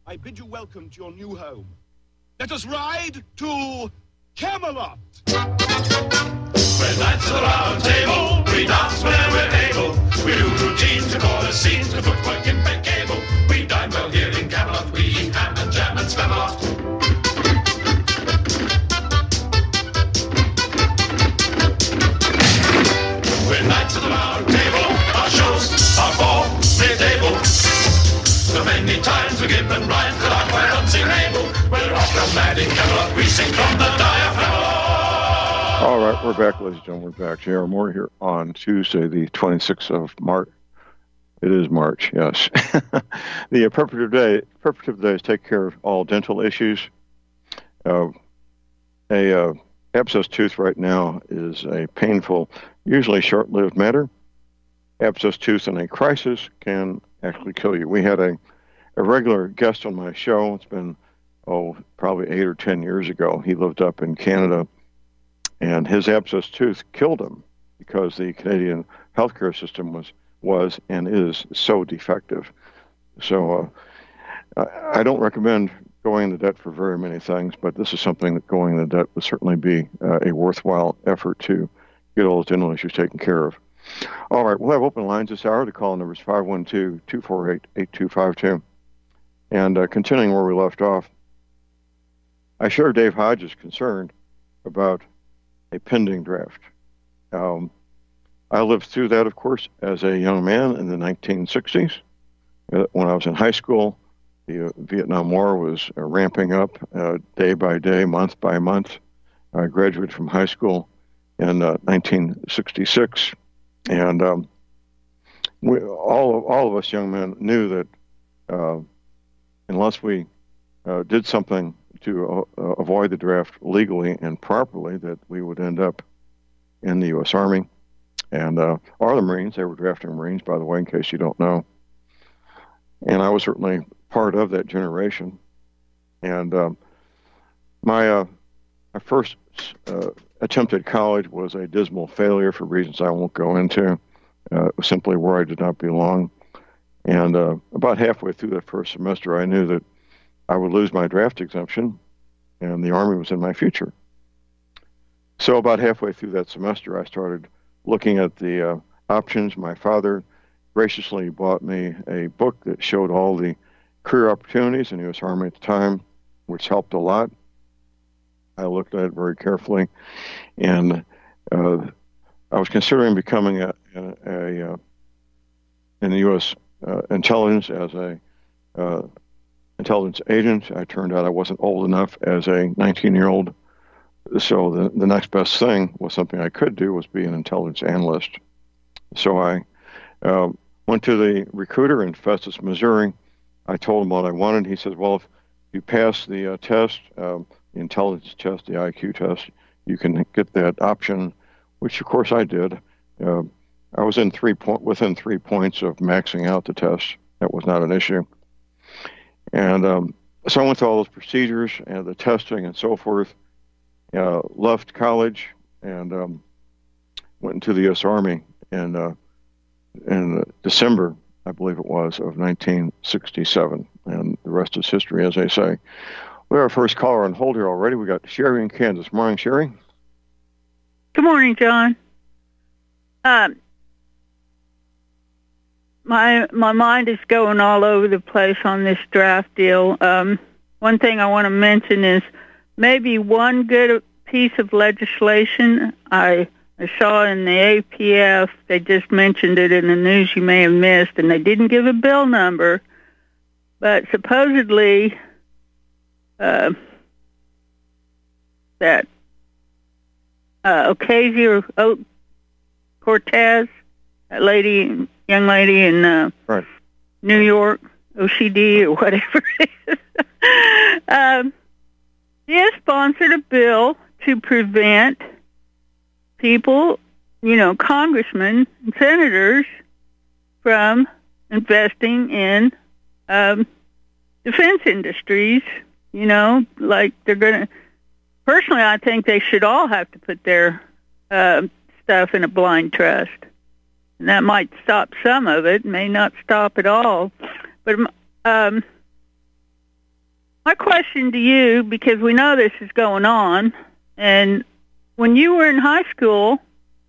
I bid you welcome to your new home. Let us ride to Camelot. We're knights of the round table, we dance where we're able. We do routines, we call scenes, the footwork impeccable. We dine well here in Camelot, we eat ham and jam and spam a lot. We're knights of the round table, our shows are for mid-table. So many times we're given rhymes that are quite unseeable. We're off and mad in Camelot, we sing from the diaphragm. All right, we're back, ladies and gentlemen. We're back. J.R. Moore here on Tuesday, the 26th of March. It is March, yes. The preparative day is take care of all dental issues. A abscess tooth right now is a painful, usually short-lived matter. Abscess tooth in a crisis can actually kill you. We had a regular guest on my show. It's been, probably 8 or 10 years ago. He lived up in Canada, and his abscess tooth killed him because the Canadian healthcare system was and is so defective. So I don't recommend going into debt for very many things, but this is something that going into debt would certainly be a worthwhile effort to get all those dental issues taken care of. All right, we'll have open lines this hour. The call number is 512-248-8252. And continuing where we left off, I share Dave Hodges' concern about a pending draft. I lived through that, of course, as a young man in the 1960s. When I was in high school, the Vietnam War was ramping up day by day, month by month. I graduated from high school in 1966, and all of us young men knew that unless we did something to avoid the draft legally and properly, that we would end up in the U.S. Army and or the Marines. They were drafting Marines, by the way, in case you don't know. And I was certainly part of that generation. And my first attempt at college was a dismal failure for reasons I won't go into. It was simply where I did not belong. And about halfway through that first semester, I knew that I would lose my draft exemption, and the Army was in my future. So about halfway through that semester, I started looking at the options. My father graciously bought me a book that showed all the career opportunities in the U.S. Army at the time, which helped a lot. I looked at it very carefully, and I was considering becoming in the U.S. Intelligence as a intelligence agent. I turned out I wasn't old enough as a 19-year-old, so the next best thing was something I could do was be an intelligence analyst. So I went to the recruiter in Festus, Missouri. I told him what I wanted. He says, well, if you pass the test, the intelligence test, the IQ test, you can get that option, which of course I did. I was within 3 points of maxing out the test. That was not an issue. And so I went through all those procedures and the testing and so forth, left college and went into the U.S. Army in December, I believe it was, of 1967. And the rest is history, as they say. We have our first caller on hold here already. We got Sherry in Kansas. Morning, Sherry. Good morning, John. My mind is going all over the place on this draft deal. One thing I want to mention is maybe one good piece of legislation I saw in the APF. They just mentioned it in the news you may have missed, and they didn't give a bill number. But supposedly that Ocasio-Cortez, that young lady in right. New York, OCD or whatever it is, she has sponsored a bill to prevent people, congressmen and senators, from investing in defense industries, like they're going to... Personally, I think they should all have to put their stuff in a blind trust. And that might stop some of it, may not stop it all. But my question to you, because we know this is going on, and when you were in high school,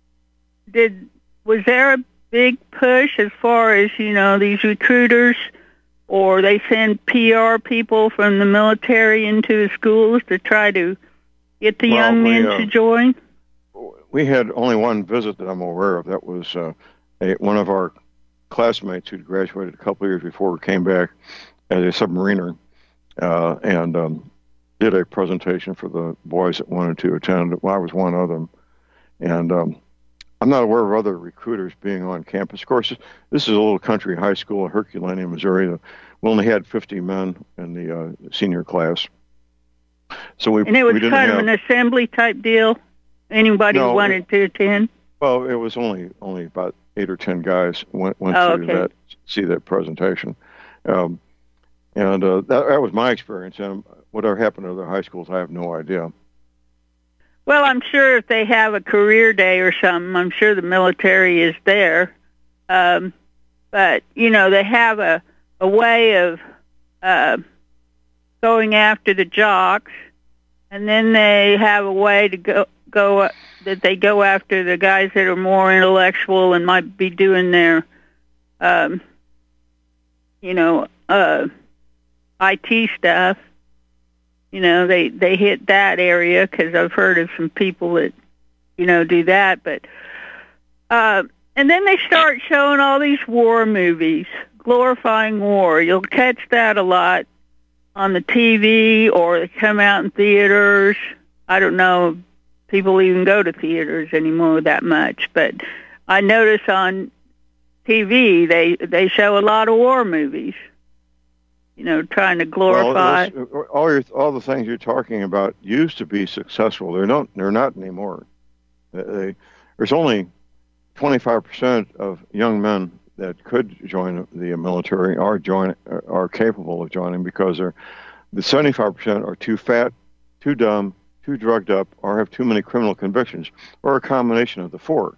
was there a big push as far as, these recruiters, or they send PR people from the military into the schools to try to get the young men to join? We had only one visit that I'm aware of. That was one of our classmates who graduated a couple of years before we came back as a submariner, and did a presentation for the boys that wanted to attend. Well, I was one of them. And I'm not aware of other recruiters being on campus. Of course, this is a little country high school in Herculaneum, Missouri. We only had 50 men in the senior class. So and it was kind of an assembly type deal? Anybody who wanted to attend? Well, it was only about 8 or 10 guys went to see that presentation. And that was my experience. And whatever happened to other high schools, I have no idea. Well, I'm sure if they have a career day or something, I'm sure the military is there. But, they have a way of going after the jocks, and then they have a way to go that they go after the guys that are more intellectual and might be doing their, IT stuff. They hit that area, because I've heard of some people that, do that. But and then they start showing all these war movies, glorifying war. You'll catch that a lot on the TV, or they come out in theaters. I don't know if people even go to theaters anymore that much, but I notice on TV they show a lot of war movies. Trying to glorify. Well, all the things you're talking about used to be successful. They're not anymore. There's only 25% of young men that could join the military are capable of joining, because the 75% are too fat, too dumb, too drugged up, or have too many criminal convictions, or a combination of the four.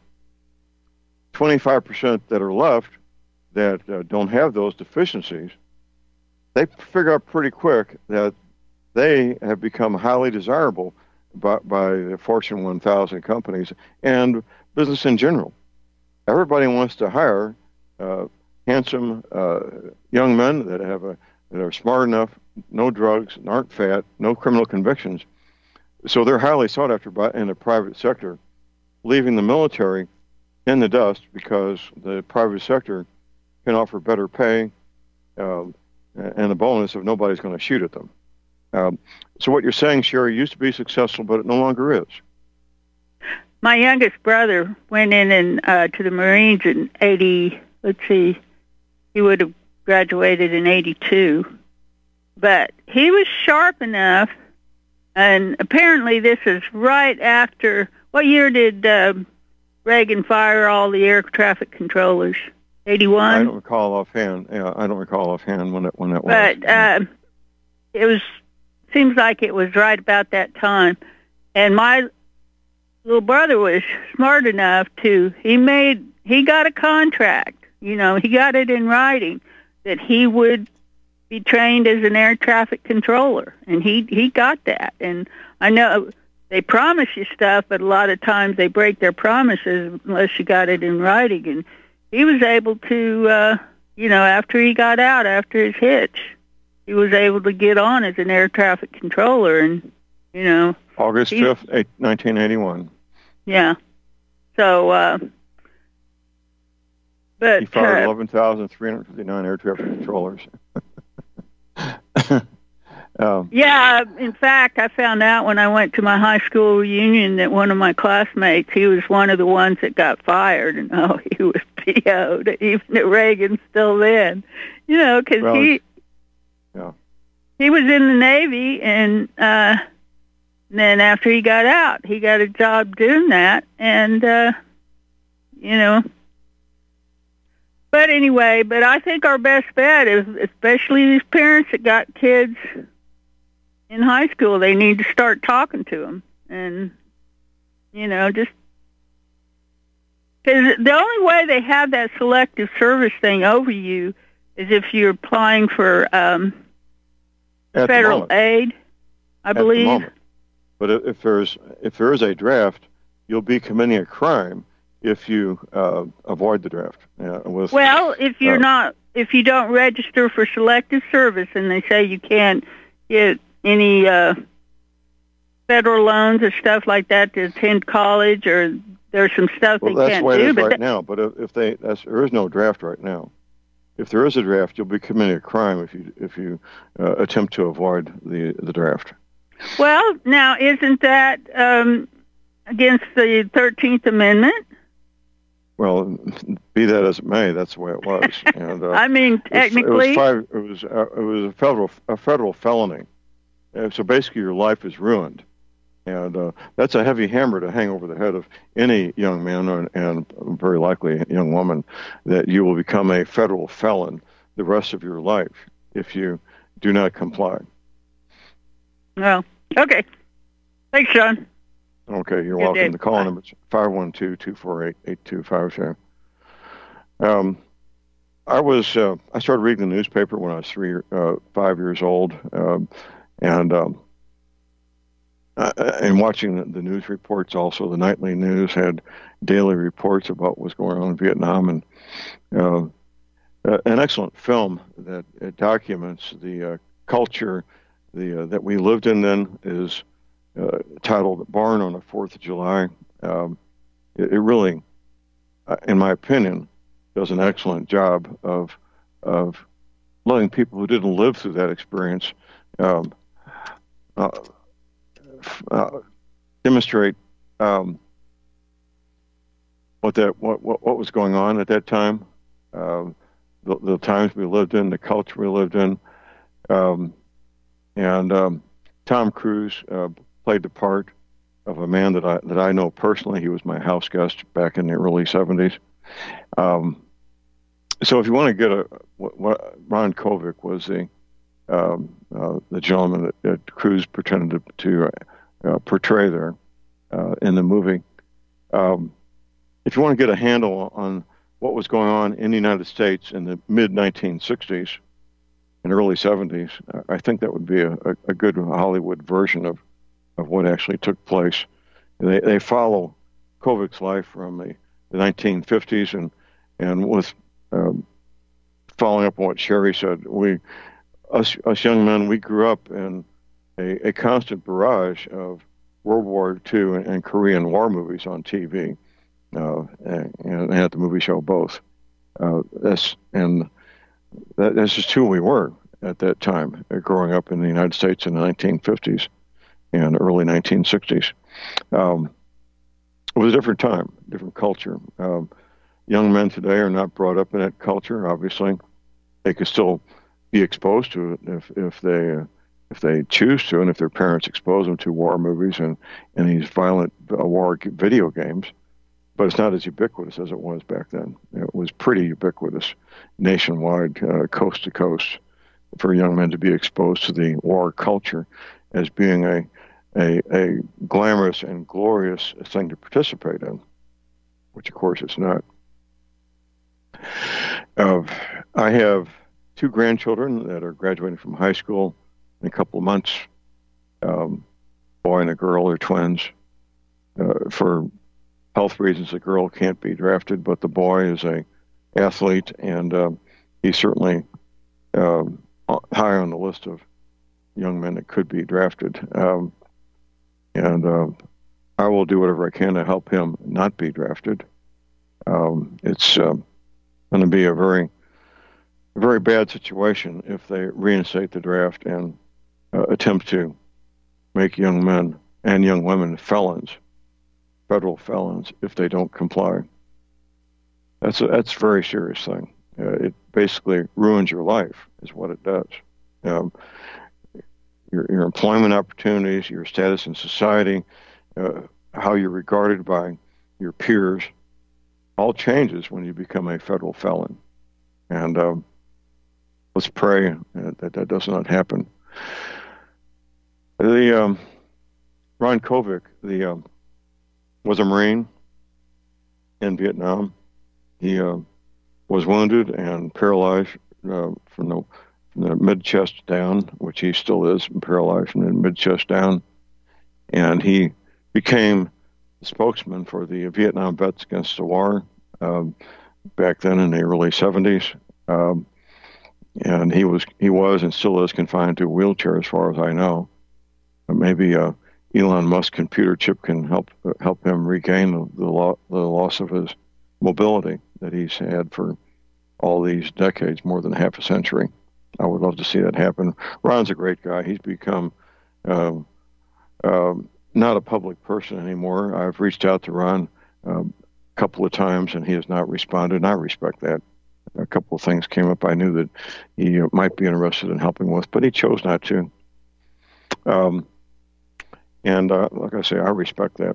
25% that are left that don't have those deficiencies, they figure out pretty quick that they have become highly desirable by the Fortune 1000 companies and business in general. Everybody wants to hire handsome young men that are smart enough, no drugs, aren't fat, no criminal convictions. So they're highly sought after in the private sector, leaving the military in the dust, because the private sector can offer better pay, and the bonus of nobody's going to shoot at them. So what you're saying, Sherry, used to be successful, but it no longer is. My youngest brother went in to the Marines in 80, he would have graduated in 82. But he was sharp enough, and apparently this is right after, what year did Reagan fire all the air traffic controllers? 81? I don't recall offhand. Yeah, I don't recall offhand when that was. But seems like it was right about that time. And my little brother was smart enough he got a contract. He got it in writing that he would be trained as an air traffic controller. And he got that. And I know they promise you stuff, but a lot of times they break their promises unless you got it in writing. And he was able to, after he got out, after his hitch, he was able to get on as an air traffic controller, and, August 5th, 1981. Yeah. So, but... He fired 11,359 air traffic controllers. Yeah, in fact, I found out when I went to my high school reunion that one of my classmates, he was one of the ones that got fired, and he was PO'd, even at Reagan still then, because he was in the Navy, and then after he got out, he got a job doing that, and, But anyway, I think our best bet is, especially these parents that got kids in high school, they need to start talking to them. And, just... Because the only way they have that selective service thing over you is if you're applying for federal aid, I believe. At the moment. But if there is a draft, you'll be committing a crime if you avoid the draft. Well, if you don't register for selective service, and they say you can't get any federal loans or stuff like that to attend college, or there's some stuff they can't do. That's the way it is right now. But there is no draft right now. If there is a draft, you'll be committing a crime if you attempt to avoid the draft. Well, now isn't that against the 13th Amendment? Well, be that as it may, that's the way it was. And, I mean, technically, it was a federal felony. So basically, your life is ruined, and that's a heavy hammer to hang over the head of any young man and very likely a young woman, that you will become a federal felon the rest of your life if you do not comply. Well, okay. Thanks, John. Okay, you're welcome. The call number is 512-248-8250. I started reading the newspaper when I was 5 years old, and watching the news reports. Also, the nightly news had daily reports about what was going on in Vietnam, and an excellent film that documents the culture that we lived in then is titled "Born on the 4th of July." It really, in my opinion, does an excellent job of letting people who didn't live through that experience demonstrate what was going on at that time, the times we lived in, the culture we lived in, and Tom Cruise played the part of a man that I know personally. He was my house guest back in the early 70s. So if you want to get what Ron Kovic was the gentleman that Cruise pretended to portray there in the movie. If you want to get a handle on what was going on in the United States in the mid-1960s and early 70s, I think that would be a good Hollywood version of what actually took place. They follow Kovic's life from the 1950s and with following up on what Sherry said, us young men, we grew up in a constant barrage of World War II and Korean War movies on TV, and at the movie show both. That's just who we were at that time, growing up in the United States in the 1950s and early 1960s. It was a different time, different culture. Young men today are not brought up in that culture. Obviously, they could still be exposed to it if they choose to, and if their parents expose them to war movies and these violent war video games. But it's not as ubiquitous as it was back then. It was pretty ubiquitous, nationwide, coast to coast, for young men to be exposed to the war culture as being a glamorous and glorious thing to participate in, which of course it's not. I have 2 grandchildren that are graduating from high school in a couple of months. Boy and a girl are twins. For health reasons, the girl can't be drafted, but the boy is a athlete, and he's certainly high on the list of young men that could be drafted. And I will do whatever I can to help him not be drafted. It's going to be a very, very bad situation if they reinstate the draft and attempt to make young men and young women felons, federal felons, if they don't comply. That's a very serious thing. It basically ruins your life, is what it does. Your employment opportunities, your status in society, how you're regarded by your peers, all changes when you become a federal felon. And let's pray that does not happen. Ron Kovic, was a Marine in Vietnam. He was wounded and paralyzed from the mid-chest down, which he still is paralyzed from mid-chest down. And he became the spokesman for the Vietnam Vets Against the War back then in the early 70s. And he was and still is confined to a wheelchair as far as I know. Maybe Elon Musk's computer chip can help him regain the loss of his mobility that he's had for all these decades, more than half a century. I would love to see that happen. Ron's a great guy. He's become not a public person anymore. I've reached out to Ron a couple of times, and he has not responded, and I respect that. A couple of things came up I knew that he might be interested in helping with, but he chose not to. And like I say, I respect that.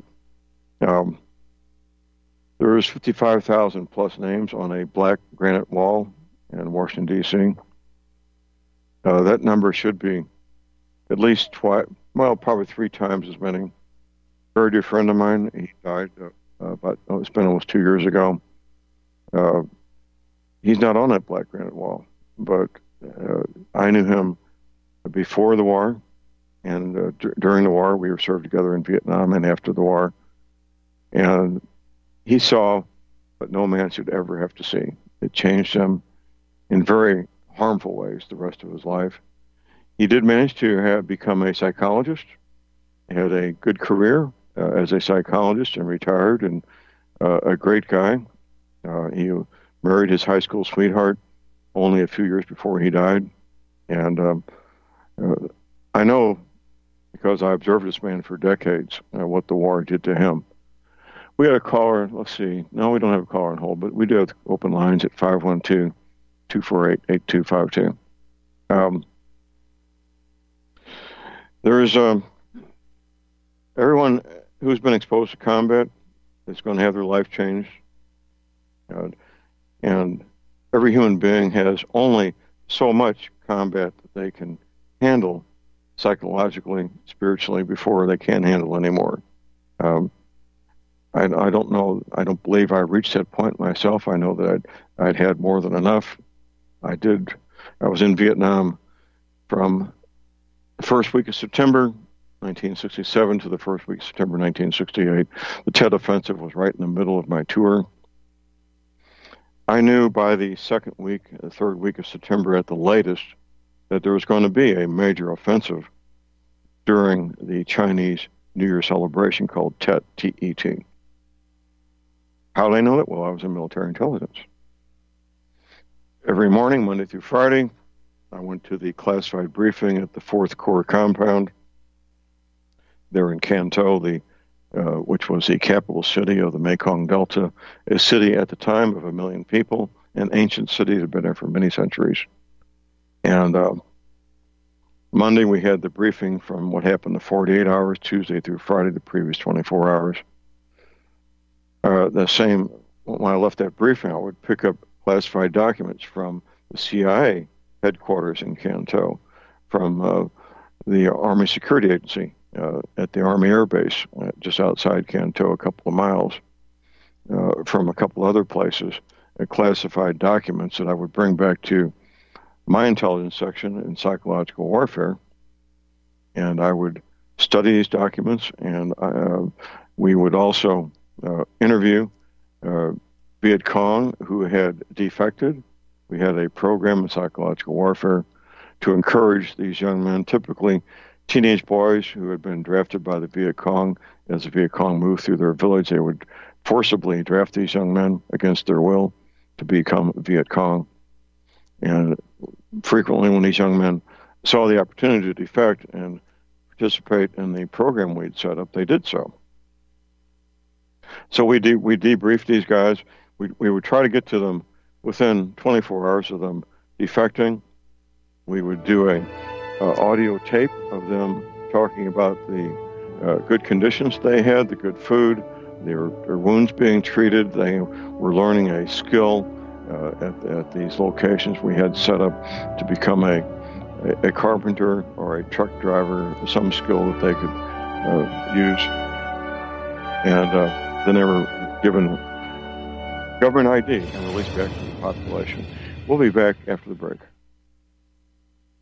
There's 55,000 plus names on a black granite wall in Washington, D.C. That number should be at least probably 3 times as many. Very dear friend of mine, he died it's been almost 2 years ago. He's not on that black granite wall, but I knew him before the war, and during the war, we were served together in Vietnam and after the war. And he saw what no man should ever have to see. It changed him in very harmful ways the rest of his life. He did manage to become a psychologist, had a good career as a psychologist and retired, and a great guy. He married his high school sweetheart only a few years before he died. And I know, because I observed this man for decades, what the war did to him. We had a caller, let's see. No, we don't have a caller on hold, but we do have open lines at 512-248-8252. There's everyone who's been exposed to combat is going to have their life changed. And every human being has only so much combat that they can handle psychologically, spiritually, before they can't handle anymore. I don't know. I don't believe I reached that point myself. I know that I'd had more than enough. I was in Vietnam from the first week of September 1967 to the first week of September 1968. The Tet Offensive was right in the middle of my tour. I knew by the third week of September at the latest, that there was going to be a major offensive during the Chinese New Year celebration called Tet, T-E-T. How did I know that? Well, I was in military intelligence. Every morning, Monday through Friday, I went to the classified briefing at the 4th Corps compound there in Can Tho, which was the capital city of the Mekong Delta, a city at the time of 1 million people, an ancient city that had been there for many centuries. And Monday, we had the briefing from what happened the 48 hours, Tuesday through Friday, the previous 24 hours. When I left that briefing, I would pick up classified documents from the CIA headquarters in Can Tho, from the Army Security Agency at the Army Air Base just outside Can Tho, a couple of miles, from a couple other places, classified documents that I would bring back to my intelligence section in psychological warfare, and I would study these documents, and we would also interview Viet Cong who had defected. We had a program in psychological warfare to encourage these young men, typically teenage boys who had been drafted by the Viet Cong. As the Viet Cong moved through their village, they would forcibly draft these young men against their will to become Viet Cong. And frequently when these young men saw the opportunity to defect and participate in the program we'd set up, they did so. So we debriefed these guys. We would try to get to them within 24 hours of them defecting. We would do a audio tape of them talking about the good conditions they had, the good food, their wounds being treated. They were learning a skill at these locations we had set up to become a carpenter or a truck driver, some skill that they could use. And then they were given government ID and released back to the population. We'll be back after the break.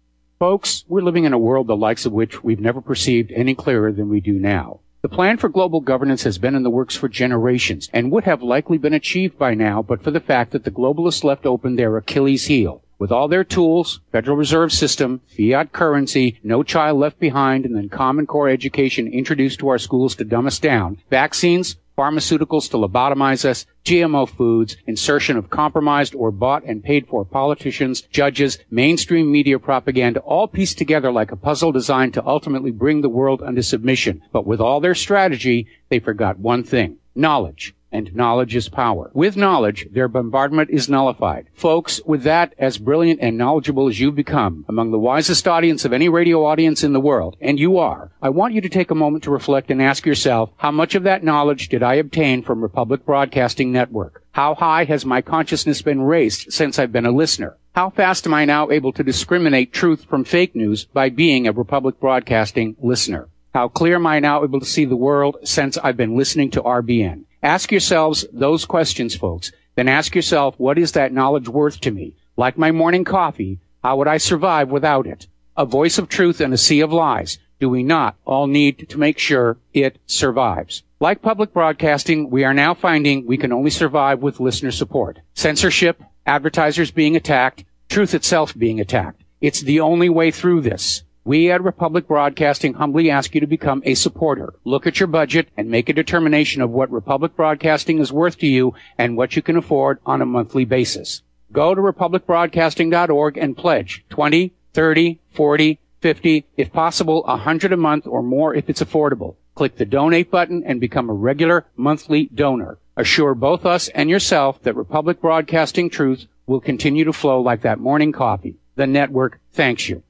Folks, we're living in a world the likes of which we've never perceived any clearer than we do now. The plan for global governance has been in the works for generations and would have likely been achieved by now but for the fact that the globalists left open their Achilles heel. With all their tools, Federal Reserve System, fiat currency, no child left behind, and then Common Core education introduced to our schools to dumb us down, vaccines, pharmaceuticals to lobotomize us, GMO foods, insertion of compromised or bought and paid for politicians, judges, mainstream media propaganda, all pieced together like a puzzle designed to ultimately bring the world under submission. But with all their strategy, they forgot one thing: knowledge. And knowledge is power. With knowledge, their bombardment is nullified. Folks, with that, as brilliant and knowledgeable as you've become, among the wisest audience of any radio audience in the world, and you are, I want you to take a moment to reflect and ask yourself, how much of that knowledge did I obtain from Republic Broadcasting Network? How high has my consciousness been raised since I've been a listener? How fast am I now able to discriminate truth from fake news by being a Republic Broadcasting listener? How clear am I now able to see the world since I've been listening to RBN? Ask yourselves those questions, folks. Then ask yourself, what is that knowledge worth to me? Like my morning coffee, how would I survive without it? A voice of truth in a sea of lies. Do we not all need to make sure it survives? Like public broadcasting, we are now finding we can only survive with listener support. Censorship, advertisers being attacked, truth itself being attacked. It's the only way through this. We at Republic Broadcasting humbly ask you to become a supporter. Look at your budget and make a determination of what Republic Broadcasting is worth to you and what you can afford on a monthly basis. Go to republicbroadcasting.org and pledge $20, $30, $40, $50, if possible, $100 a month or more if it's affordable. Click the donate button and become a regular monthly donor. Assure both us and yourself that Republic Broadcasting truth will continue to flow like that morning coffee. The network thanks you.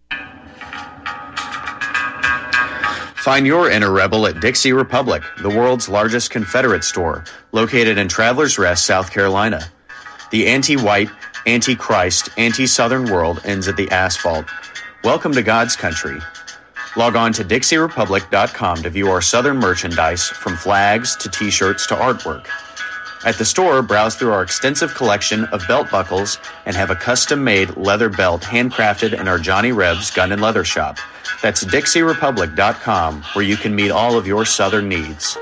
Find your inner rebel at Dixie Republic, the world's largest Confederate store, located in Travelers Rest, South Carolina. The anti-white, anti-Christ, anti-Southern world ends at the asphalt. Welcome to God's country. Log on to DixieRepublic.com to view our Southern merchandise, from flags to T-shirts to artwork. At the store, browse through our extensive collection of belt buckles and have a custom-made leather belt handcrafted in our Johnny Rebs Gun and Leather Shop. That's DixieRepublic.com, where you can meet all of your Southern needs.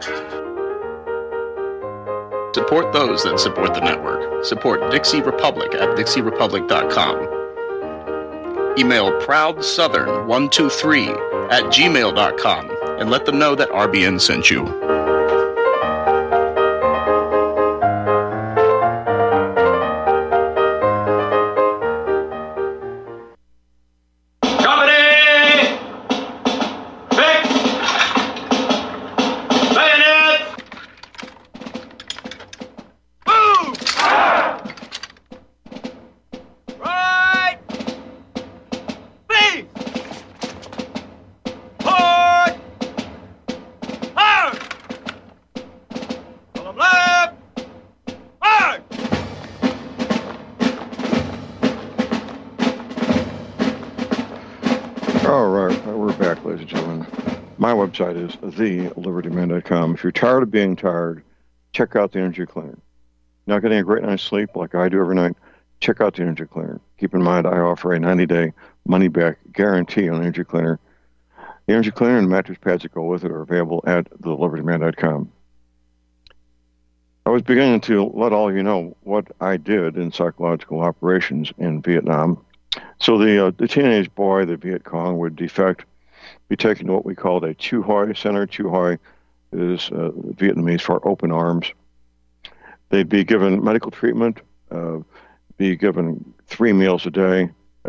Support those that support the network. Support Dixie Republic at DixieRepublic.com. Email ProudSouthern123@gmail.com and let them know that RBN sent you. Website is thelibertyman.com. If you're tired of being tired, check out the Energy Cleaner. Not getting a great night's sleep like I do every night? Check out the Energy Cleaner. Keep in mind, I offer a 90-day money-back guarantee on the Energy Cleaner. The Energy Cleaner and the mattress pads that go with it are available at thelibertyman.com. I was beginning to let all of you know what I did in psychological operations in Vietnam. So the teenage boy, the Viet Cong, would defect, be taken to what we called a Chu Hoi Center. Chu Hoi is Vietnamese for open arms. They'd be given medical treatment, be given 3 meals a day,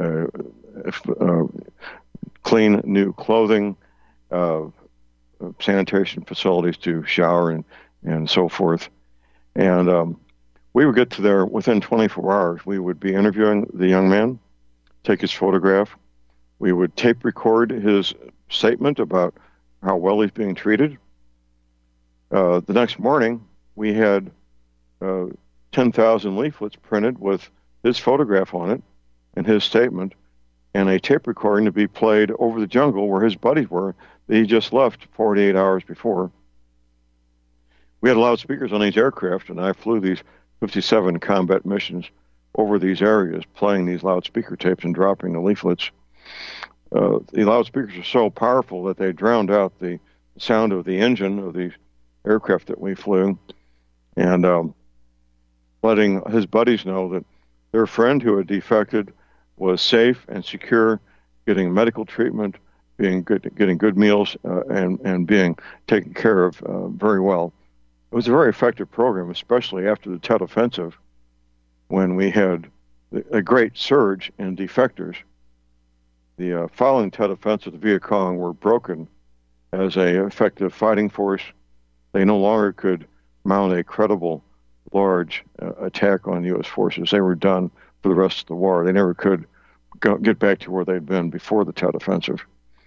clean new clothing, sanitation facilities to shower and so forth. And we would get to there within 24 hours. We would be interviewing the young man, take his photograph. We would tape record his statement about how well he's being treated. The next morning, we had 10,000 leaflets printed with his photograph on it and his statement, and a tape recording to be played over the jungle where his buddies were that he just left 48 hours before. We had loudspeakers on these aircraft, and I flew these 57 combat missions over these areas, playing these loudspeaker tapes and dropping the leaflets. the loudspeakers are so powerful that they drowned out the sound of the engine of the aircraft that we flew, and letting his buddies know that their friend who had defected was safe and secure, getting medical treatment, getting good meals, and being taken care of very well. It was a very effective program, especially after the Tet Offensive, when we had a great surge in defectors. The following Tet Offensive, the Viet Cong were broken as an effective fighting force. They no longer could mount a credible, large attack on U.S. forces. They were done for the rest of the war. They never could get back to where they'd been before the Tet Offensive.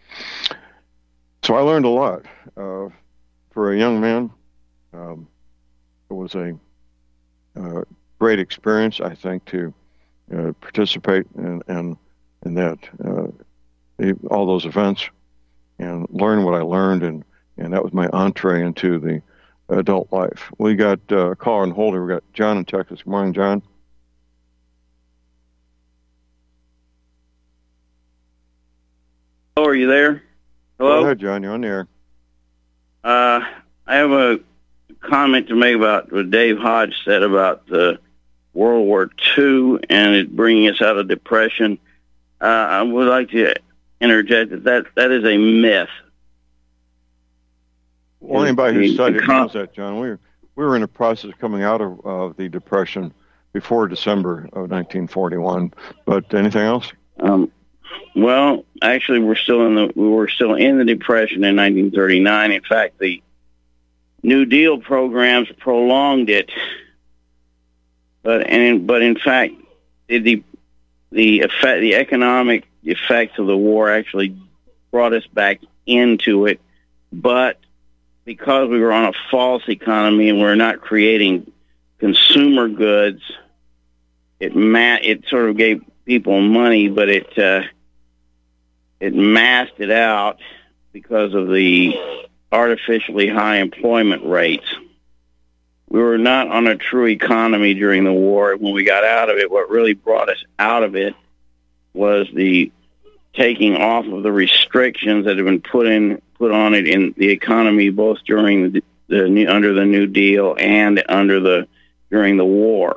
So I learned a lot. For a young man, it was a great experience, I think, to participate in that all those events and learn what I learned, and that was my entree into the adult life. We got a caller on hold. We got John in Texas. Good morning, John. Oh, are you there? Hello? Go ahead, John. You're on the air. I have a comment to make about what Dave Hodge said about World War II and it bringing us out of depression. I would like to interject that is a myth. Well, anybody who studied knows that, John. We were in the process of coming out of the Depression before December of 1941. But anything else? Well, actually, we were still in the Depression in 1939. In fact, the New Deal programs prolonged it. But in fact, the economic effects of the war actually brought us back into it. But because we were on a false economy and we're not creating consumer goods, it sort of gave people money, but it masked it out because of the artificially high employment rates. We were not on a true economy during the war. When we got out of it, what really brought us out of it was the taking off of the restrictions that had been put on it in the economy, both during under the New Deal and during the war.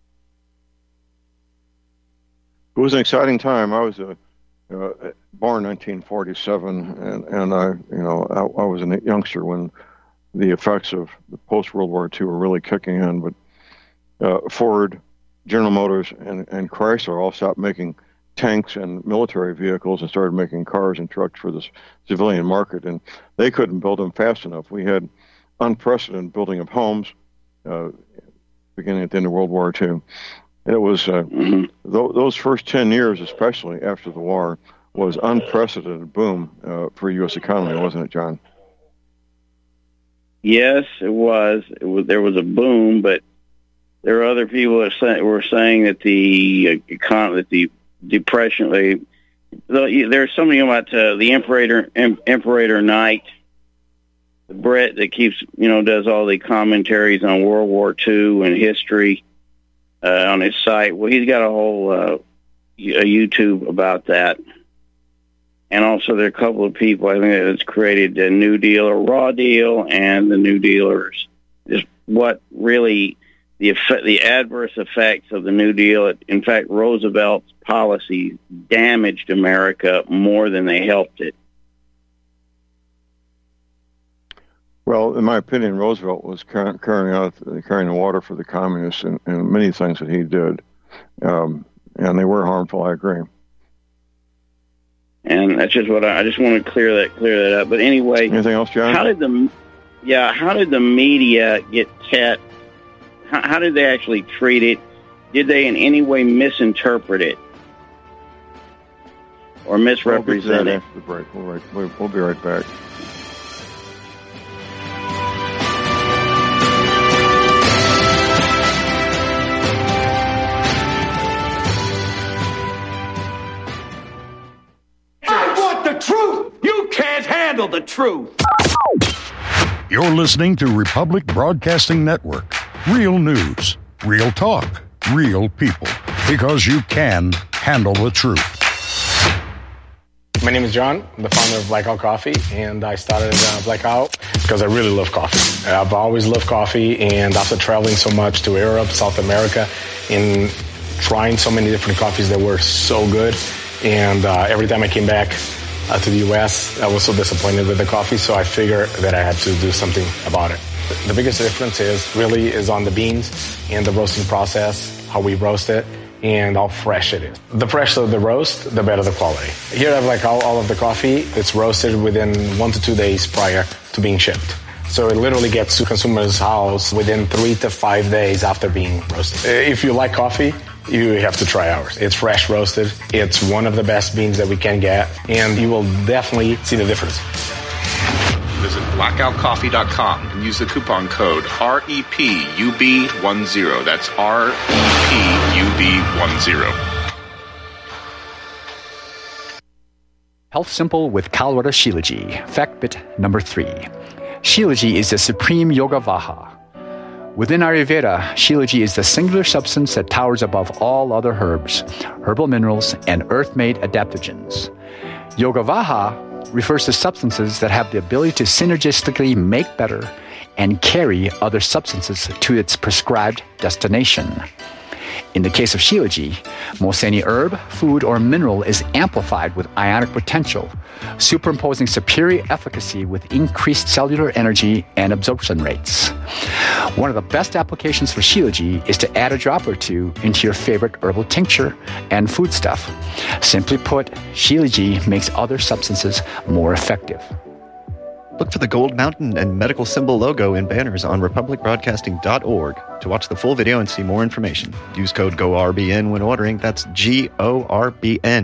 It was an exciting time. I was born in 1947, and I was a youngster when the effects of the post-World War II were really kicking in. But Ford, General Motors, and Chrysler all stopped making tanks and military vehicles and started making cars and trucks for the civilian market, and they couldn't build them fast enough. We had unprecedented building of homes beginning at the end of World War II. It was those first 10 years, especially after the war, was unprecedented boom for the U.S. economy, wasn't it, John? Yes, it was. There was a boom, but there were other people that were saying that the Depression. There's something about the Imperator Knight, the Brit that keeps does all the commentaries on World War II and history on his site. Well, he's got a whole a YouTube about that. And also there are a couple of people, I think, that's created the New Deal or Raw Deal and the New Dealers. Just what really the adverse effects of the New Deal. In fact, Roosevelt's policies damaged America more than they helped it. Well, in my opinion, Roosevelt was carrying the water for the communists in many things that he did, and they were harmful. I agree. And that's just what I just want to clear that up. But anyway, anything else, John? How did the media get Tet? How did they actually treat it? Did they in any way misinterpret it or misrepresent it? After the break, we'll be right back. Truth! You can't handle the truth! You're listening to Republic Broadcasting Network. Real news, real talk, real people. Because you can handle the truth. My name is John. I'm the founder of Blackout Coffee, and I started Blackout because I really love coffee. I've always loved coffee, and after traveling so much to Europe, South America, and trying so many different coffees that were so good, and every time I came back to the U.S., I was so disappointed with the coffee, so I figured that I had to do something about it. The biggest difference is on the beans and the roasting process, how we roast it, and how fresh it is. The fresher the roast, the better the quality. Here I have all of the coffee. It's roasted within 1 to 2 days prior to being shipped. So it literally gets to consumers' house within 3 to 5 days after being roasted. If you like coffee, you have to try ours. It's fresh roasted. It's one of the best beans that we can get, and you will definitely see the difference. Visit blackoutcoffee.com and use the coupon code REPUB10. That's REPUB10. Health Simple with Kalwara Shilajit. Fact bit number 3. Shilajit is the supreme yoga vaha. Within Ayurveda, Shilajit is the singular substance that towers above all other herbs, herbal minerals, and earth-made adaptogens. Yoga vaha refers to substances that have the ability to synergistically make better and carry other substances to its prescribed destination. In the case of Shilajit, most any herb, food, or mineral is amplified with ionic potential, superimposing superior efficacy with increased cellular energy and absorption rates. One of the best applications for Shilajit is to add a drop or two into your favorite herbal tincture and foodstuff. Simply put, Shilajit makes other substances more effective. Look for the Gold Mountain and medical symbol logo in banners on republicbroadcasting.org to watch the full video and see more information. Use code GORBN when ordering. That's GORBN.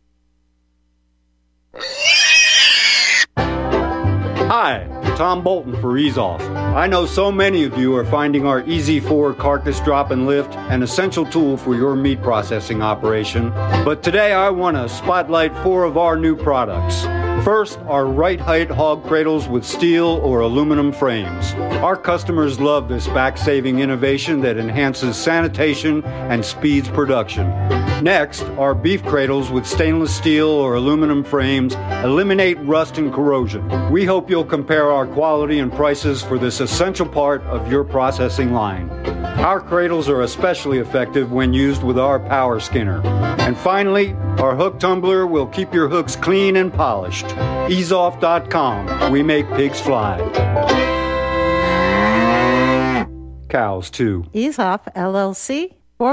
Hi, Tom Bolton for Ease Off. I know so many of you are finding our Easy 4 carcass drop and lift an essential tool for your meat processing operation, but today I want to spotlight 4 of our new products. First, our right height hog cradles with steel or aluminum frames. Our customers love this back-saving innovation that enhances sanitation and speeds production. Next, our beef cradles with stainless steel or aluminum frames eliminate rust and corrosion. We hope you'll compare our quality and prices for this essential part of your processing line. Our cradles are especially effective when used with our power skinner. And finally, our hook tumbler will keep your hooks clean and polished. Easeoff.com. We make pigs fly. Cows, too. Ease Off, LLC,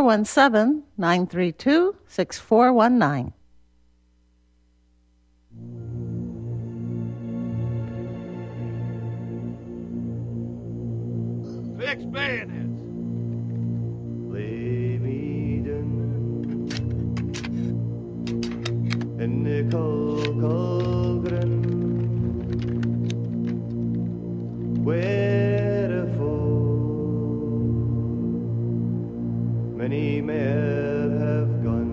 417-932-6419. Fix bayonets. Lay me down in the Colgren, wherefore many men have gone.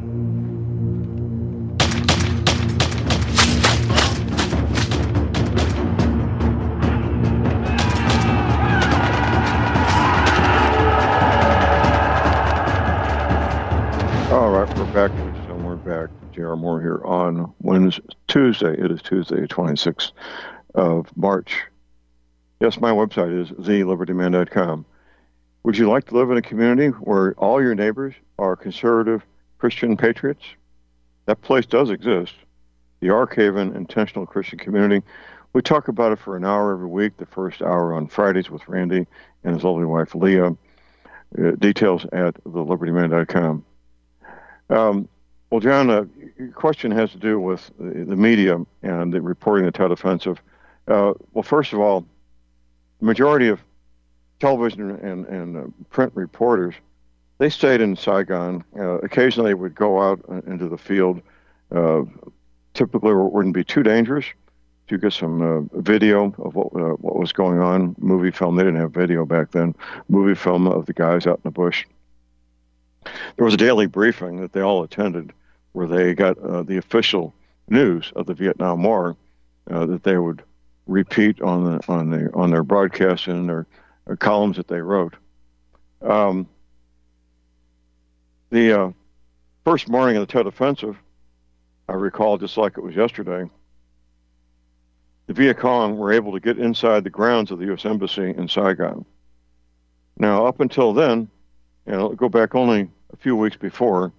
All right, we're back. We're back. J.R. Moore here on Tuesday. It is Tuesday, 26th of March. Yes, my website is thelibertyman.com. Would you like to live in a community where all your neighbors are conservative Christian patriots? That place does exist. The Arkhaven Intentional Christian Community. We talk about it for an hour every week, the first hour on Fridays with Randy and his lovely wife, Leah. Details at thelibertyman.com. Well, John, your question has to do with the media and the reporting the Tet Offensive. Well, first of all, the majority of television and print reporters, they stayed in Saigon. Occasionally they would go out into the field. Typically it wouldn't be too dangerous to get some video of what was going on, movie film. They didn't have video back then. Movie film of the guys out in the bush. There was a daily briefing that they all attended where they got the official news of the Vietnam War that they would repeat on their broadcasts and their columns that they wrote. The first morning of the Tet Offensive, I recall just like it was yesterday, the Viet Cong were able to get inside the grounds of the U.S. Embassy in Saigon. Now, up until then, and I'll go back only a few weeks before,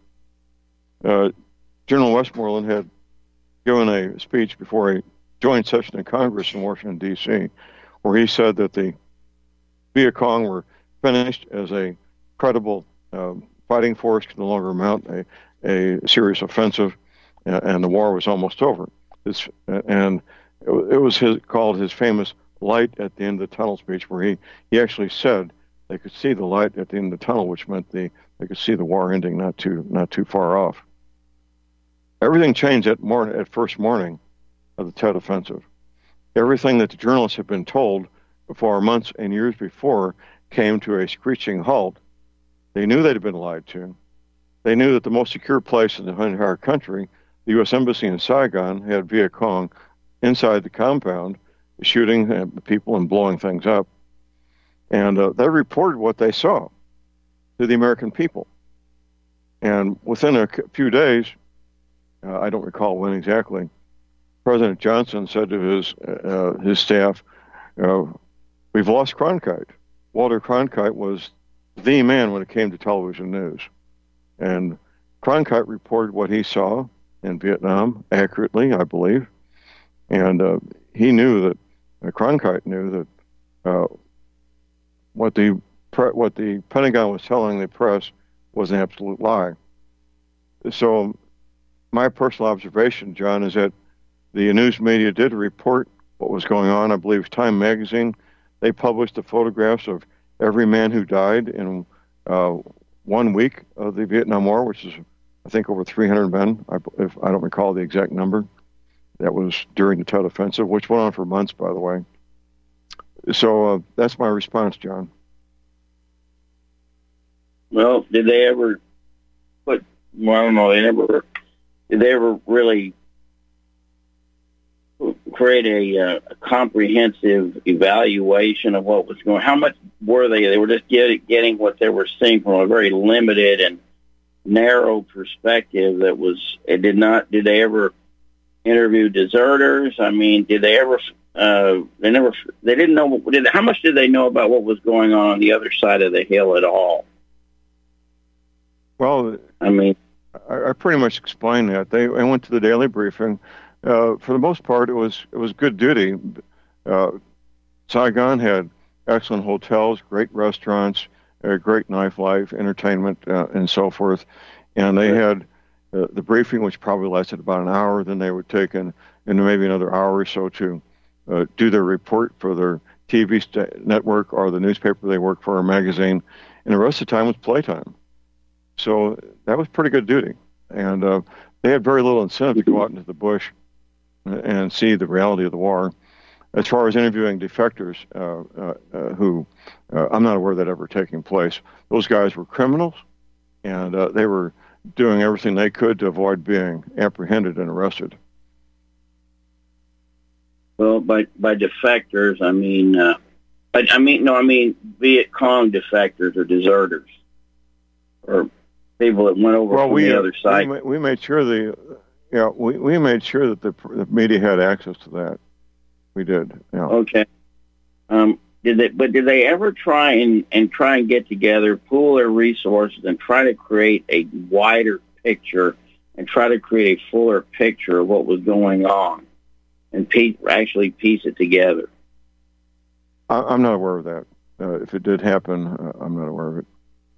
General Westmoreland had given a speech before a joint session of Congress in Washington, D.C., where he said that the Viet Cong were finished as a credible fighting force, could no longer mount a serious offensive, and the war was almost over. And it was called his famous light at the end of the tunnel speech, where he actually said they could see the light at the end of the tunnel, which meant they could see the war ending not too far off. Everything changed at first morning of the Tet Offensive. Everything that the journalists had been told for months and years before came to a screeching halt. They knew they'd been lied to. They knew that the most secure place in the entire country, the U.S. Embassy in Saigon, had Viet Cong inside the compound, shooting people and blowing things up. And they reported what they saw to the American people. And within a few days, I don't recall when exactly, President Johnson said to his staff, we've lost Cronkite. Walter Cronkite was the man when it came to television news. And Cronkite reported what he saw in Vietnam accurately, I believe. And he knew that, Cronkite knew that what the Pentagon was telling the press was an absolute lie. So my personal observation, John, is that the news media did report what was going on. I believe Time Magazine, they published the photographs of every man who died in 1 week of the Vietnam War, which is, I think, over 300 men, if I don't recall the exact number. That was during the Tet Offensive, which went on for months, by the way. So that's my response, John. Well, did they ever I don't know, did they ever really create a comprehensive evaluation of what was going on? How much were they? They were just getting what they were seeing from a very limited and narrow perspective. Did they ever interview deserters? I mean, did they ever? They didn't know. How much did they know about what was going on the other side of the hill at all? Well, I mean, I pretty much explained that. I went to the daily briefing. For the most part, it was good duty. Saigon had excellent hotels, great restaurants, great nightlife, entertainment, and so forth. And they had the briefing, which probably lasted about an hour. Then they would take in maybe another hour or so to do their report for their TV network or the newspaper they worked for, or magazine. And the rest of the time was playtime. So that was pretty good duty. And they had very little incentive to go out into the bush and see the reality of the war. As far as interviewing defectors, who I'm not aware of that ever taking place, those guys were criminals, and they were doing everything they could to avoid being apprehended and arrested. Well, by defectors, I mean Viet Cong defectors or deserters, or people that went over from the other side. We made sure we made sure that the media had access to that. We did. Yeah. Okay. Did they ever try and get together, pool their resources, and try to create a wider picture and try to create a fuller picture of what was going on and actually piece it together? I'm not aware of that. If it did happen, I'm not aware of it.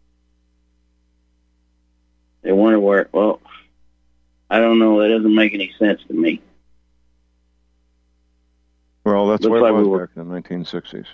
They weren't aware. Well, I don't know. That doesn't make any sense to me. Well, that's what it was back in the 1960s.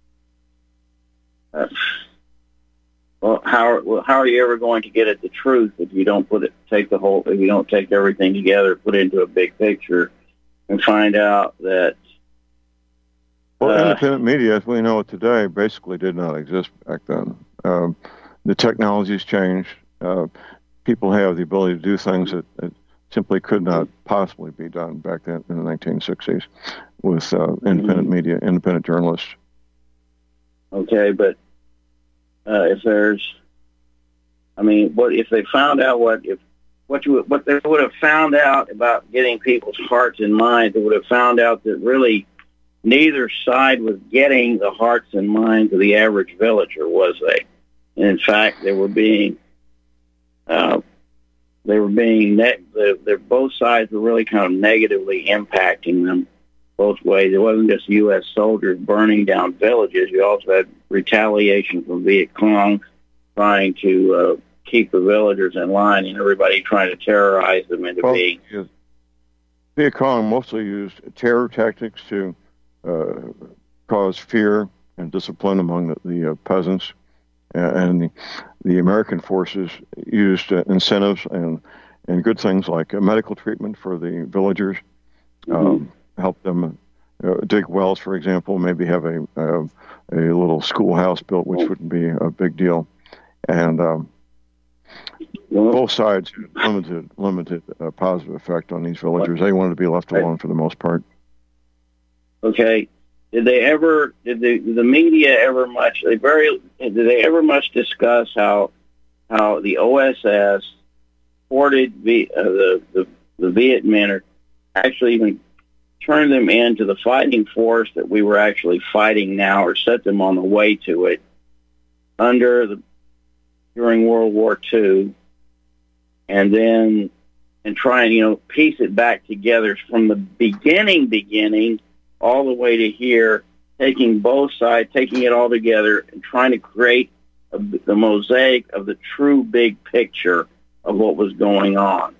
Well, how are you ever going to get at the truth if you don't if you don't take everything together, put it into a big picture, and find out that? Well, independent media, as we know it today, basically did not exist back then. The technology's changed. People have the ability to do things that simply could not possibly be done back then in the 1960s with independent media, independent journalists. Okay, but if if they found out what what they would have found out about getting people's hearts and minds, they would have found out that really neither side was getting the hearts and minds of the average villager, was they? And in fact, they were being both sides were really kind of negatively impacting them both ways. It wasn't just U.S. soldiers burning down villages. You also had retaliation from Viet Cong trying to keep the villagers in line, and everybody trying to terrorize them into being. Viet Cong mostly used terror tactics to cause fear and discipline among the peasants, and the American forces used incentives and good things like medical treatment for the villagers, help them dig wells, for example, maybe have a little schoolhouse built, which wouldn't be a big deal, and both sides had limited positive effect on these villagers. They wanted to be left alone for the most part. Okay. Did the media ever much discuss how the OSS supported the Viet Minh, or actually even turned them into the fighting force that we were actually fighting now, or set them on the way to it during World War II, and try and piece it back together from the beginning all the way to here, taking both sides, taking it all together, and trying to create the mosaic of the true big picture of what was going on.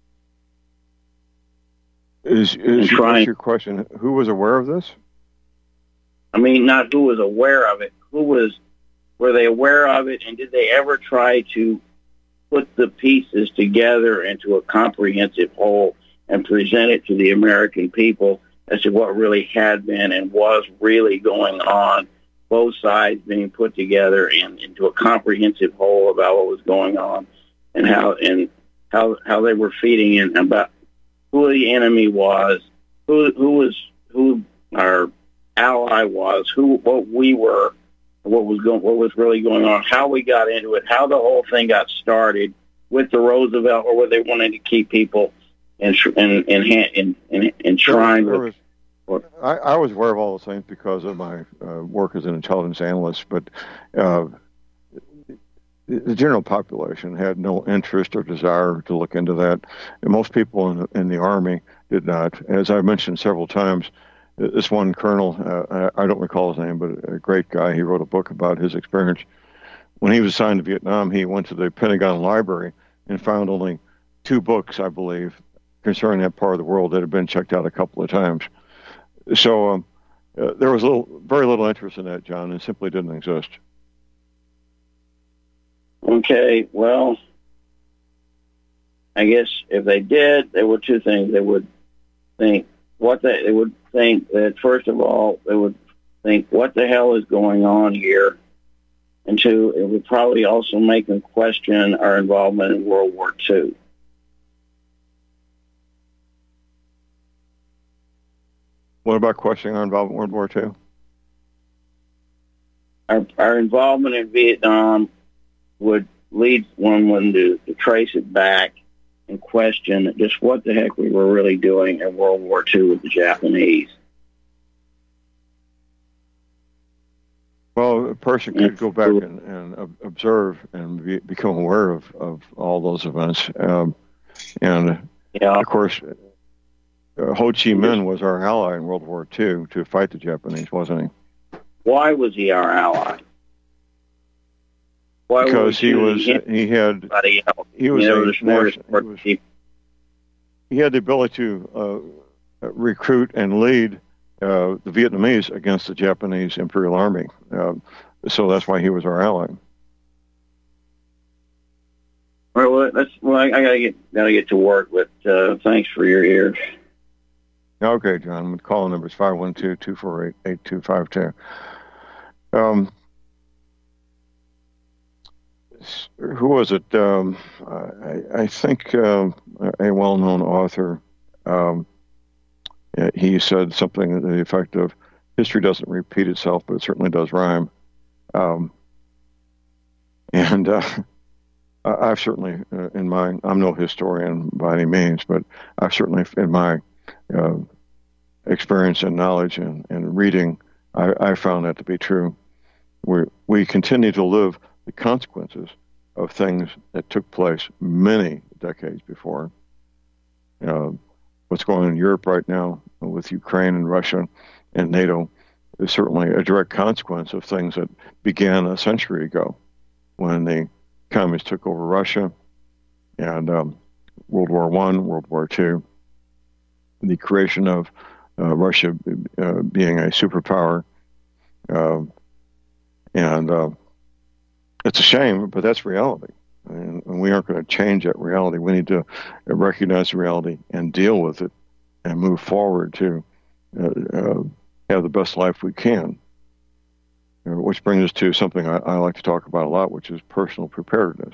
Is your question, who was aware of this? I mean, not who was aware of it. Were they aware of it, and did they ever try to put the pieces together into a comprehensive whole and present it to the American people as to what really had been and was really going on, both sides being put together and into a comprehensive whole about what was going on, and how they were feeding in about who the enemy was, who our ally was, what we were, what was really going on, how we got into it, how the whole thing got started with the Roosevelt, or where they wanted to keep people enshrined. I was aware of all those things because of my work as an intelligence analyst, but the general population had no interest or desire to look into that. And most people in the Army did not. As I mentioned several times, this one colonel, I don't recall his name, but a great guy, he wrote a book about his experience. When he was assigned to Vietnam, he went to the Pentagon Library and found only 2 books, I believe, concerning that part of the world that had been checked out a couple of times. So there was very little interest in that, John. It simply didn't exist. Okay, well, I guess if they did, there were 2 things. They would think that, first of all, they would think, what the hell is going on here? And 2, it would probably also make them question our involvement in World War II. What about questioning our involvement in World War II? Our involvement in Vietnam would lead one to trace it back and question just what the heck we were really doing in World War II with the Japanese. Well, a person could go back and observe and become aware of all those events. Of course, Ho Chi Minh was our ally in World War II to fight the Japanese, wasn't he? Why was he our ally? Because he had the ability to recruit and lead the Vietnamese against the Japanese Imperial Army. So that's why he was our ally. Well, I gotta get to work. But thanks for your ears. Okay, John. The call number is 512-248-8252. Who was it? I think a well-known author. He said something to the effect of, "History doesn't repeat itself, but it certainly does rhyme." I've certainly, I'm no historian by any means, but I've certainly, in my experience and knowledge and reading, I found that to be true. We continue to live the consequences of things that took place many decades before. What's going on in Europe right now with Ukraine and Russia and NATO is certainly a direct consequence of things that began a century ago when the communists took over Russia and World War I, World War II, the creation of Russia being a superpower. And it's a shame, but that's reality. And we aren't going to change that reality. We need to recognize the reality and deal with it and move forward to have the best life we can. Which brings us to something I like to talk about a lot, which is personal preparedness.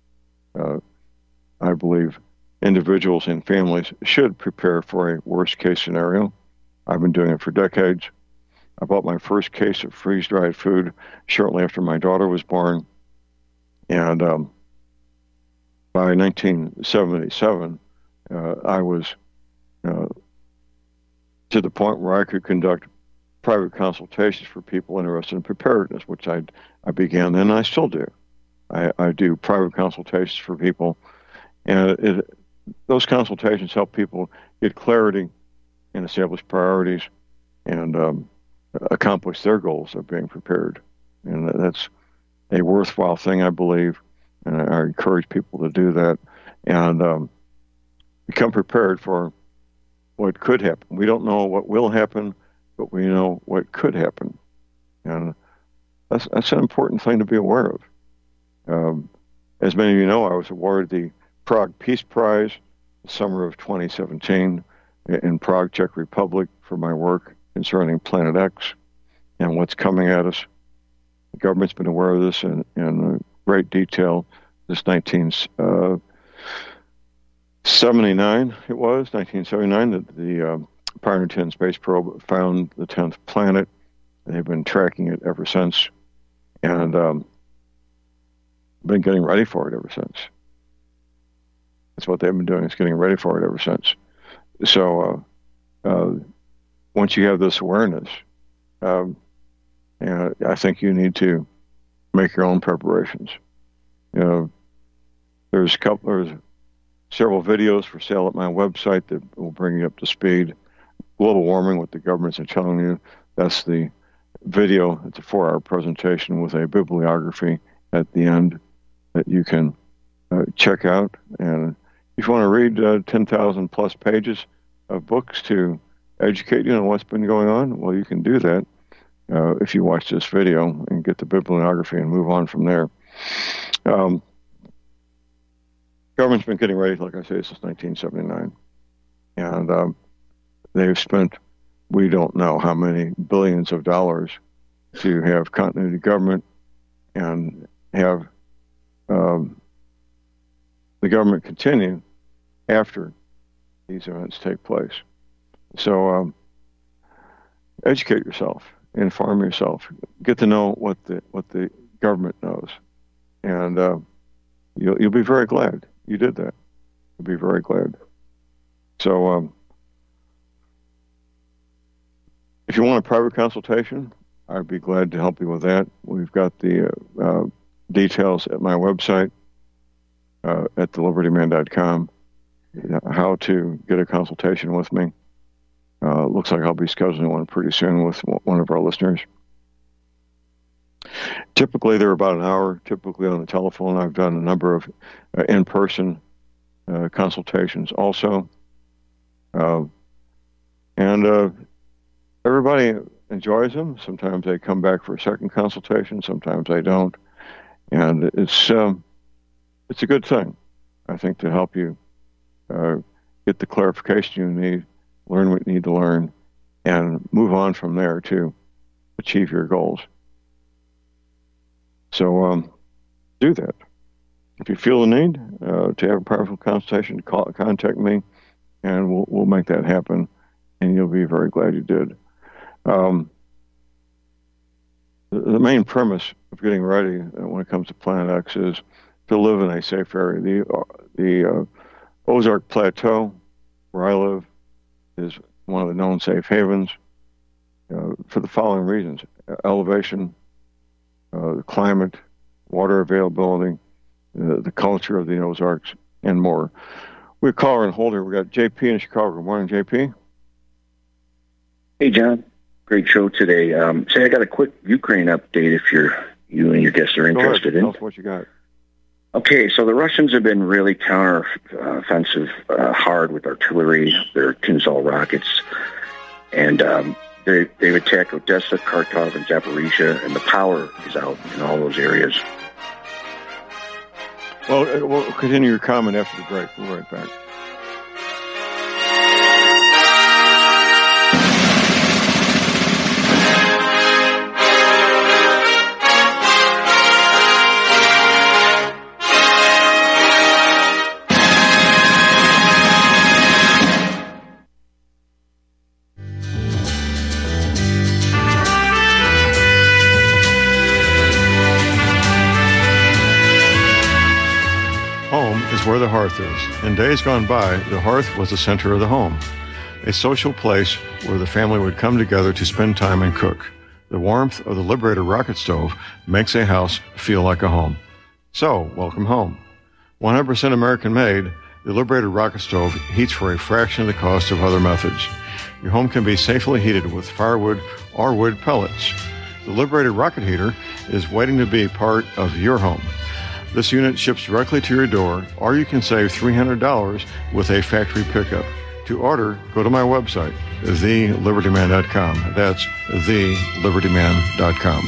I believe individuals and families should prepare for a worst-case scenario. I've been doing it for decades. I bought my first case of freeze-dried food shortly after my daughter was born. And by 1977, I was to the point where I could conduct private consultations for people interested in preparedness, which I began then, and I still do. I do private consultations for people, and those consultations help people get clarity and establish priorities and accomplish their goals of being prepared. And that's a worthwhile thing, I believe, and I encourage people to do that and become prepared for what could happen. We don't know what will happen, but we know what could happen. And that's an important thing to be aware of. As many of you know, I was awarded the Prague Peace Prize the summer of 2017 in Prague, Czech Republic, for my work concerning Planet X and what's coming at us. The government's been aware of this in great detail. This 1979, that the Pioneer 10 space probe found the 10th planet. They've been tracking it ever since, and been getting ready for it ever since. That's what they've been doing, is getting ready for it ever since. So once you have this awareness, I think you need to make your own preparations. There's several videos for sale at my website that will bring you up to speed. Global warming, what the governments are telling you, that's the video. It's a 4-hour presentation with a bibliography at the end that you can check out. And if you want to read 10,000 plus pages of books to educate you on what's been going on, well, you can do that if you watch this video and get the bibliography and move on from there. Government's been getting ready, like I say, since 1979. And they've spent, we don't know how many billions of dollars to have continuity government and have the government continue after these events take place. So educate yourself, inform yourself, get to know what the government knows, and you'll be very glad you did that. You'll be very glad. So if you want a private consultation, I'd be glad to help you with that. We've got the details at my website at thelibertyman.com, how to get a consultation with me. Looks like I'll be scheduling one pretty soon with one of our listeners. Typically, they're about an hour, typically on the telephone. I've done a number of in-person consultations also. And everybody enjoys them. Sometimes they come back for a second consultation. Sometimes they don't. And it's a good thing, I think, to help you get the clarification you need, learn what you need to learn, and move on from there to achieve your goals. So do that. If you feel the need to have a private consultation, contact me, and we'll make that happen, and you'll be very glad you did. The main premise of getting ready when it comes to Planet X is to live in a safe area. The Ozark Plateau, where I live, is one of the known safe havens for the following reasons: elevation, the climate, water availability, the culture of the Ozarks, and more. We call her and hold her. We got JP in Chicago. Good morning, JP. Hey, John. Great show today. Say, I got a quick Ukraine update if you and your guests are interested in. Tell us what you got. Okay, so the Russians have been really counter-offensive hard with artillery, their Kinzhal rockets, and they've attacked Odessa, Kharkov, and Zaporizhia, and the power is out in all those areas. Well, we'll continue your comment after the break. We'll be right back. Where the hearth is. In days gone by, the hearth was the center of the home, a social place where the family would come together to spend time and cook. The warmth of the Liberator rocket stove makes a house feel like a home. So, welcome home. 100% American-made, the Liberator rocket stove heats for a fraction of the cost of other methods. Your home can be safely heated with firewood or wood pellets. The Liberator rocket heater is waiting to be part of your home. This unit ships directly to your door, or you can save $300 with a factory pickup. To order, go to my website, thelibertyman.com. That's thelibertyman.com.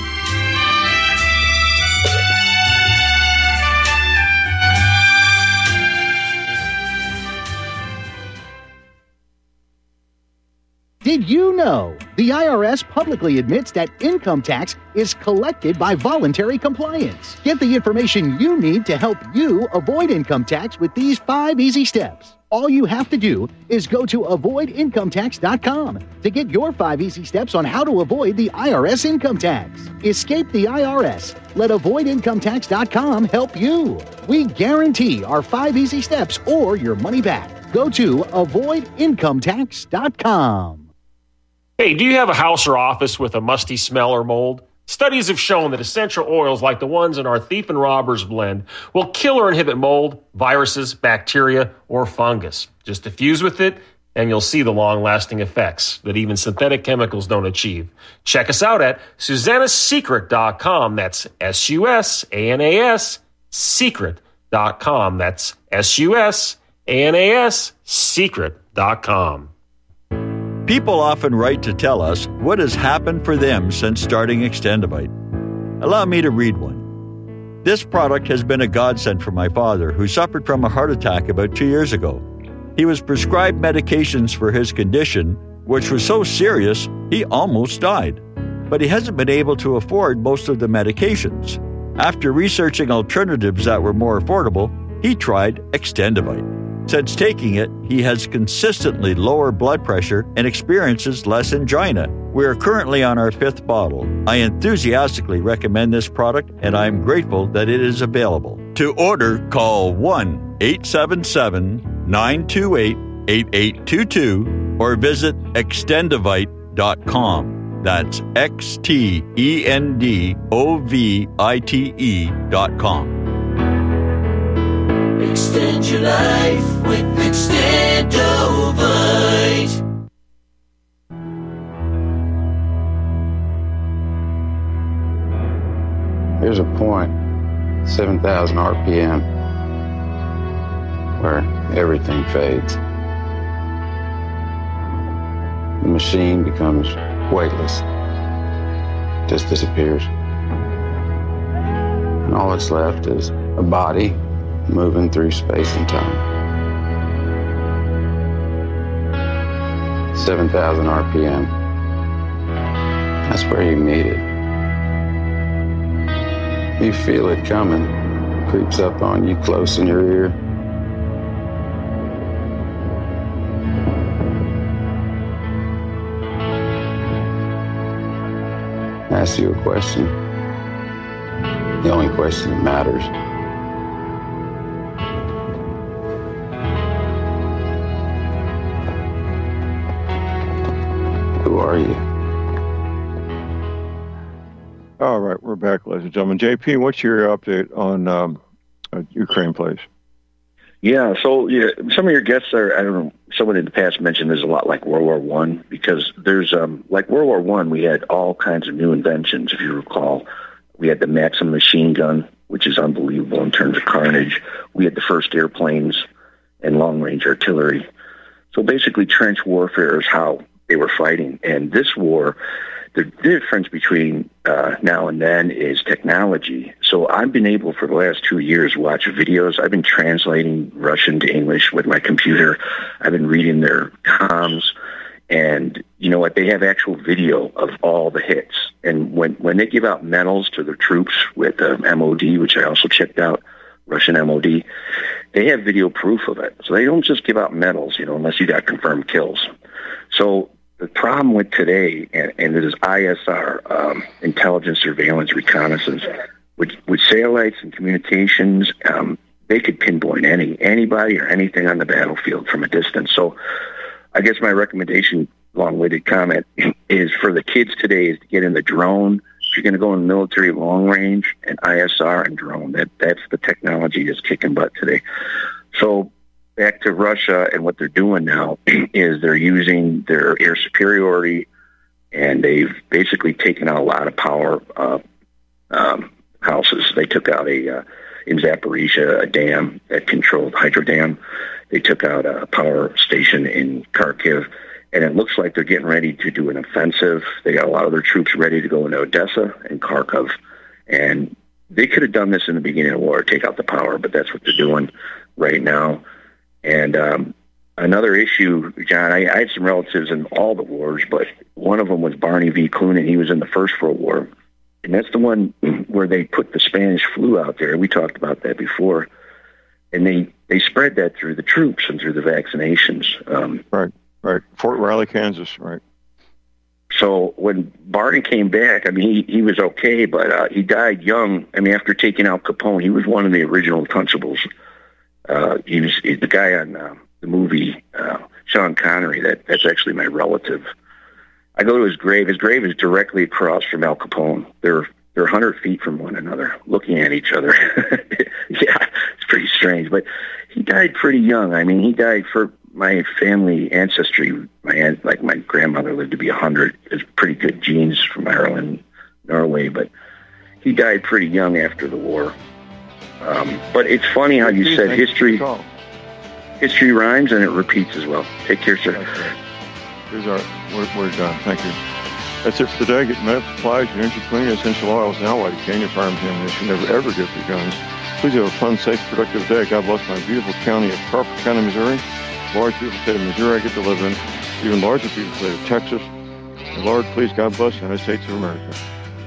Did you know the IRS publicly admits that income tax is collected by voluntary compliance? Get the information you need to help you avoid income tax with these 5 easy steps. All you have to do is go to avoidincometax.com to get your 5 easy steps on how to avoid the IRS income tax. Escape the IRS. Let avoidincometax.com help you. We guarantee our 5 easy steps or your money back. Go to avoidincometax.com. Hey, do you have a house or office with a musty smell or mold? Studies have shown that essential oils like the ones in our Thief and Robbers blend will kill or inhibit mold, viruses, bacteria, or fungus. Just diffuse with it, and you'll see the long-lasting effects that even synthetic chemicals don't achieve. Check us out at SusannaSecret.com. That's SUSANAS Secret.com. That's SUSANAS Secret.com. People often write to tell us what has happened for them since starting Extendivite. Allow me to read one. This product has been a godsend for my father, who suffered from a heart attack about 2 years ago. He was prescribed medications for his condition, which was so serious he almost died. But he hasn't been able to afford most of the medications. After researching alternatives that were more affordable, he tried Extendivite. Since taking it, he has consistently lower blood pressure and experiences less angina. We are currently on our 5th bottle. I enthusiastically recommend this product, and I am grateful that it is available. To order, call 1-877-928-8822 or visit extendivite.com. That's XTENDOVITE.com. Extend your life with Extendovite. There's a point, 7,000 RPM, where everything fades. The machine becomes weightless, just disappears. And all that's left is a body moving through space and time. 7,000 RPM. That's where you meet it. You feel it coming, creeps up on you close in your ear. Ask you a question. The only question that matters. Who are you? All right, we're back, ladies and gentlemen. JP, what's your update on Ukraine, please? Yeah, so some of your guests are, I don't know, someone in the past mentioned there's a lot like World War One, because there's, like World War One, we had all kinds of new inventions, if you recall. We had the Maxim machine gun, which is unbelievable in terms of carnage. We had the first airplanes and long-range artillery. So basically, trench warfare is how they were fighting. And this war, the difference between now and then is technology. So I've been able for the last 2 years to watch videos. I've been translating Russian to English with my computer. I've been reading their comms. And you know what? They have actual video of all the hits. And when they give out medals to their troops with MOD, which I also checked out, Russian MOD, they have video proof of it. So they don't just give out medals, unless you got confirmed kills. So the problem with today, and it is ISR, intelligence, surveillance, reconnaissance, with satellites and communications, they could pinpoint anybody or anything on the battlefield from a distance. So I guess my recommendation, long-winded comment, is for the kids today is to get in the drone. If you're going to go in military long range and ISR and drone, that's the technology that's kicking butt today. So back to Russia and what they're doing now is they're using their air superiority, and they've basically taken out a lot of power houses. They took out in Zaporizhia, a dam that controlled hydro dam. They took out a power station in Kharkiv, and it looks like they're getting ready to do an offensive. They got a lot of their troops ready to go into Odessa and Kharkiv, and they could have done this in the beginning of the war, take out the power, but that's what they're doing right now. And another issue, John, I had some relatives in all the wars, but one of them was Barney V. Clunan. He was in the First World War, and that's the one where they put the Spanish flu out there. We talked about that before. And they spread that through the troops and through the vaccinations. Right. Fort Riley, Kansas, right. So when Barney came back, I mean, he was okay, but he died young. I mean, after taking out Capone, he was one of the original Untouchables. He's the guy on the movie, Sean Connery. That's actually my relative. I go to his grave. His grave is directly across from Al Capone. They're 100 feet from one another, looking at each other. Yeah, it's pretty strange. But he died pretty young. I mean, he died for my family ancestry. My grandmother lived to be 100. It's pretty good genes from Ireland, Norway. But he died pretty young after the war. But it's funny how you said history rhymes and it repeats as well. Take care, sir. We're done. Thank you. That's it for today. Get med supplies, your energy cleaning, essential oils, and Allied Canyon Firearms Ammunition. Never ever give your guns. Please have a fun, safe, productive day. God bless my beautiful county of Crawford County, Missouri. Large, beautiful state of Missouri I get to live in. Even larger, beautiful state of Texas. And Lord, please, God bless the United States of America.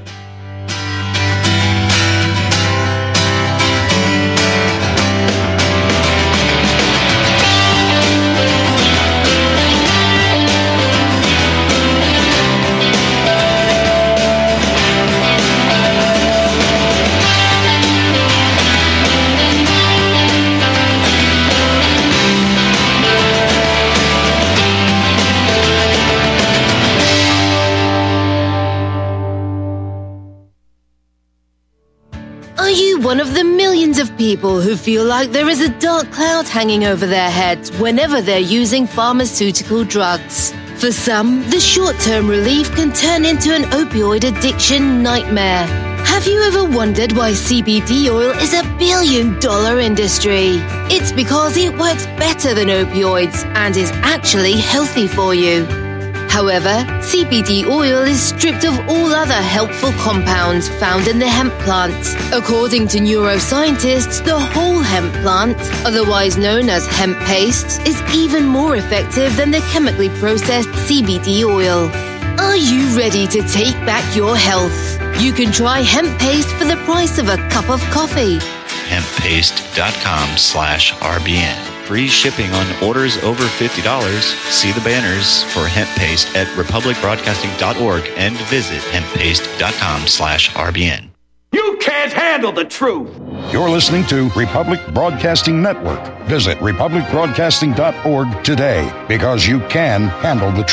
One of the millions of people who feel like there is a dark cloud hanging over their heads whenever they're using pharmaceutical drugs. For some, the short-term relief can turn into an opioid addiction nightmare. Have you ever wondered why CBD oil is a billion-dollar industry? It's because it works better than opioids and is actually healthy for you. However, CBD oil is stripped of all other helpful compounds found in the hemp plant. According to neuroscientists, the whole hemp plant, otherwise known as hemp paste, is even more effective than the chemically processed CBD oil. Are you ready to take back your health? You can try hemp paste for the price of a cup of coffee. Hemppaste.com/RBN. Free shipping on orders over $50. See the banners for hemp paste at republicbroadcasting.org and visit hemppaste.com/RBN. You can't handle the truth. You're listening to Republic Broadcasting Network. Visit republicbroadcasting.org today, because you can handle the truth.